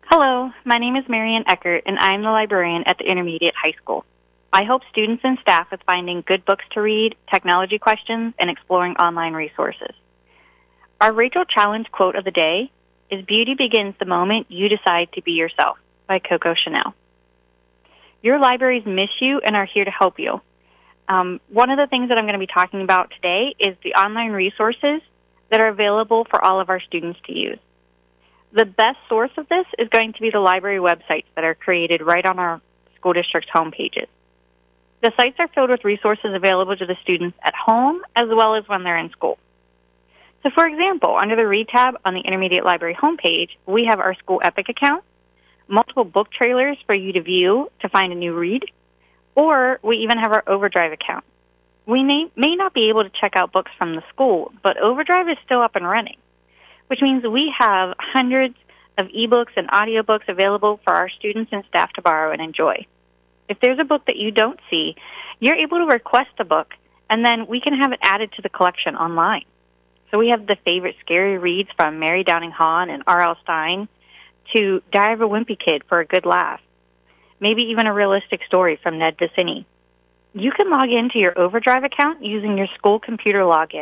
Hello, my name is Marian Eckert, and I am the librarian at the Intermediate High School. I help students and staff with finding good books to read, technology questions, and exploring online resources. Our Rachel Challenge quote of the day is, "Beauty begins the moment you decide to be yourself," by Coco Chanel. Your libraries miss you and are here to help you. One of the things that I'm going to be talking about today is the online resources that are available for all of our students to use. The best source of this is going to be the library websites that are created right on our school district's home pages. The sites are filled with resources available to the students at home as well as when they're in school. So, for example, under the Read tab on the Intermediate Library homepage, we have our School Epic account, multiple book trailers for you to view to find a new read, or we even have our Overdrive account. We may not be able to check out books from the school, but Overdrive is still up and running, which means we have hundreds of ebooks and audiobooks available for our students and staff to borrow and enjoy. If there's a book that you don't see, you're able to request a book, and then we can have it added to the collection online. So we have the favorite scary reads from Mary Downing Hahn and R.L. Stine to Diary of a Wimpy Kid for a good laugh, maybe even a realistic story from Ned Vicinni. You can log into your Overdrive account using your school computer login.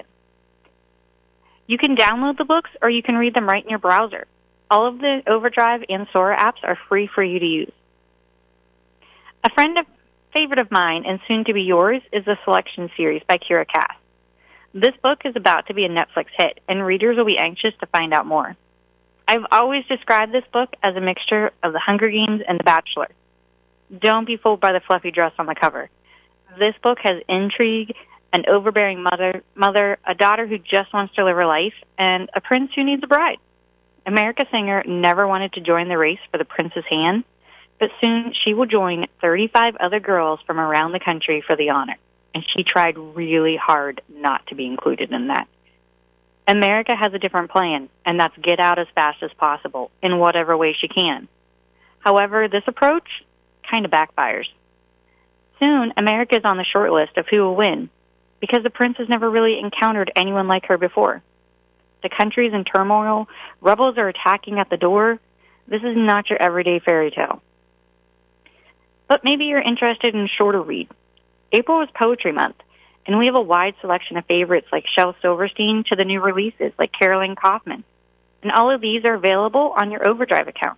You can download the books or you can read them right in your browser. All of the Overdrive and Sora apps are free for you to use. A favorite of mine and soon to be yours is the Selection series by Kira Cass. This book is about to be a Netflix hit, and readers will be anxious to find out more. I've always described this book as a mixture of The Hunger Games and The Bachelor. Don't be fooled by the fluffy dress on the cover. This book has intrigue, an overbearing mother, a daughter who just wants to live her life, and a prince who needs a bride. America Singer never wanted to join the race for the prince's hand, but soon she will join 35 other girls from around the country for the honor, and she tried really hard not to be included in that. America has a different plan, and that's get out as fast as possible in whatever way she can. However, this approach kind of backfires. Soon, America is on the short list of who will win, because the prince has never really encountered anyone like her before. The country's in turmoil, rebels are attacking at the door. This is not your everyday fairy tale. But maybe you're interested in a shorter read. April is Poetry Month, and we have a wide selection of favorites like Shel Silverstein to the new releases like Caroline Kaufman. And all of these are available on your Overdrive account.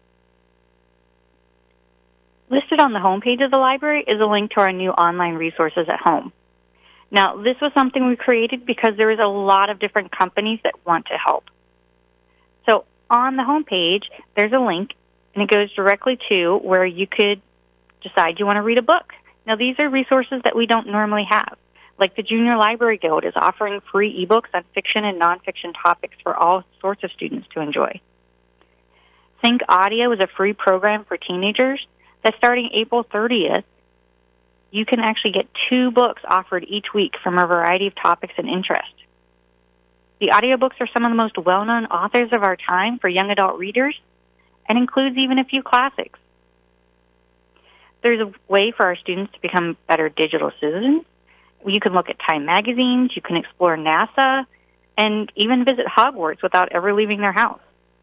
Listed on the homepage of the library is a link to our new online resources at home. Now, this was something we created because there is a lot of different companies that want to help. So on the homepage, there's a link, and it goes directly to where you could decide you want to read a book. Now, these are resources that we don't normally have, like the Junior Library Guild is offering free ebooks on fiction and nonfiction topics for all sorts of students to enjoy. Think Audio is a free program for teenagers that starting April 30th, you can actually get 2 books offered each week from a variety of topics and interests. The audiobooks are some of the most well-known authors of our time for young adult readers and includes even a few classics. There's a way for our students to become better digital citizens. You can look at Time magazines, you can explore NASA, and even visit Hogwarts without ever leaving their house.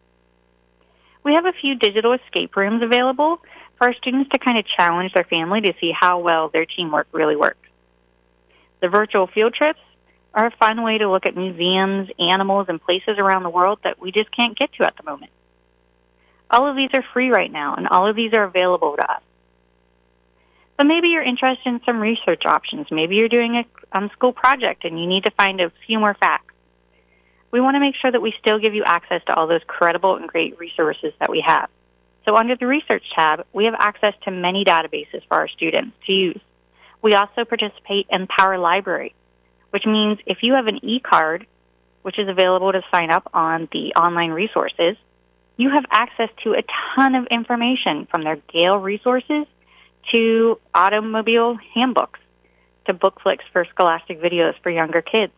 We have a few digital escape rooms available for our students to kind of challenge their family to see how well their teamwork really works. The virtual field trips are a fun way to look at museums, animals, and places around the world that we just can't get to at the moment. All of these are free right now, and all of these are available to us. But maybe you're interested in some research options. Maybe you're doing a school project and you need to find a few more facts. We want to make sure that we still give you access to all those credible and great resources that we have. So under the Research tab, we have access to many databases for our students to use. We also participate in Power Library, which means if you have an e-card, which is available to sign up on the online resources, you have access to a ton of information from their Gale resources to automobile handbooks to book flicks for scholastic videos for younger kids.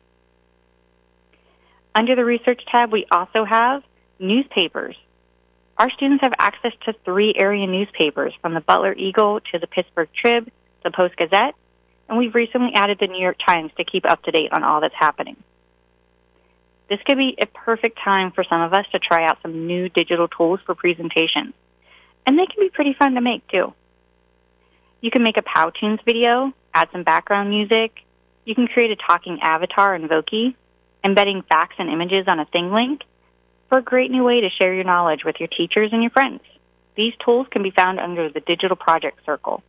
Under the Research tab, we also have newspapers. Our students have access to 3 area newspapers, from the Butler Eagle to the Pittsburgh Trib, the Post-Gazette, and we've recently added the New York Times to keep up to date on all that's happening. This could be a perfect time for some of us to try out some new digital tools for presentations. And they can be pretty fun to make, too. You can make a Powtoons video, add some background music. You can create a talking avatar in Voki, embedding facts and images on a ThingLink for a great new way to share your knowledge with your teachers and your friends. These tools can be found under the Digital Project Circle.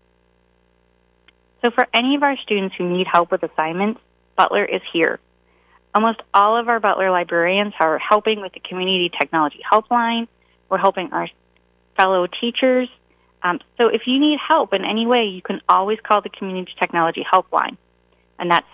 So for any of our students who need help with assignments, Butler is here. Almost all of our Butler librarians are helping with the Community Technology Helpline. We're helping our fellow teachers. So if you need help in any way, you can always call the Community Technology Helpline, and that's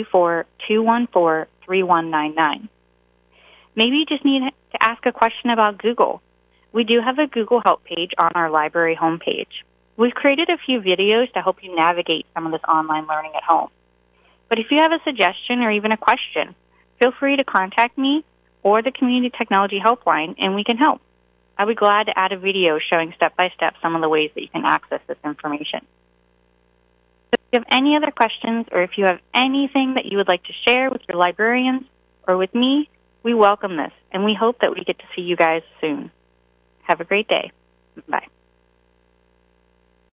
724-214-3199. Maybe you just need to ask a question about Google. We do have a Google Help page on our library homepage. We've created a few videos to help you navigate some of this online learning at home. But if you have a suggestion or even a question, feel free to contact me or the Community Technology Helpline, and we can help. I'll be glad to add a video showing step-by-step some of the ways that you can access this information. So if you have any other questions or if you have anything that you would like to share with your librarians or with me, we welcome this, and we hope that we get to see you guys soon. Have a great day. Bye.